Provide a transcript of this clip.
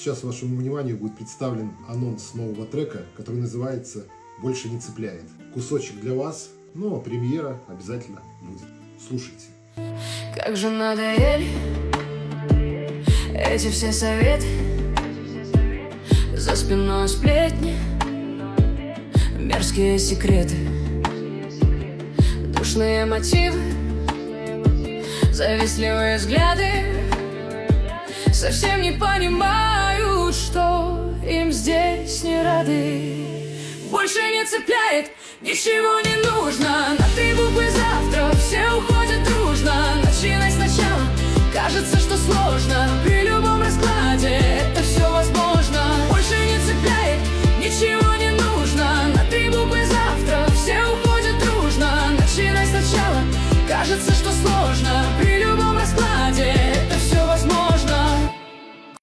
Сейчас вашему вниманию будет представлен анонс нового трека, который называется «Больше не цепляет». Кусочек для вас, но премьера обязательно будет. Слушайте. Как же надоели эти все советы, за спиной сплетни, мерзкие секреты, душные мотивы, завистливые взгляды. Совсем не понимают, что им здесь не рады. Больше не цепляет, ничего не нужно. На 3 буквы завтра все уходят дружно. Начинай сначала, кажется, что сложно.